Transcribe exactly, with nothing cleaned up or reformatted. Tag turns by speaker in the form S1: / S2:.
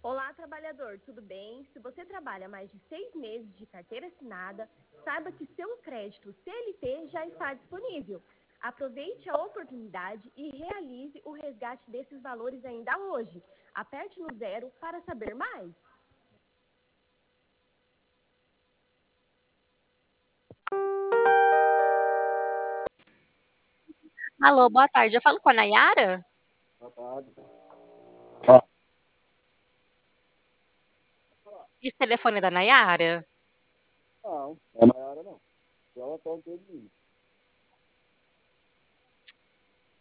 S1: Olá, trabalhador, tudo bem? Se você trabalha mais de seis meses de carteira assinada, saiba que seu crédito C L T já está disponível. Aproveite a oportunidade e realize o resgate desses valores ainda hoje. Aperte no zero para saber mais.
S2: Alô, boa tarde. Eu falo com a Nayara?
S3: Boa tarde. Ó,
S2: Esse telefone é da Nayara?
S3: não, não é Maiara, não. É o Antônio Pedro.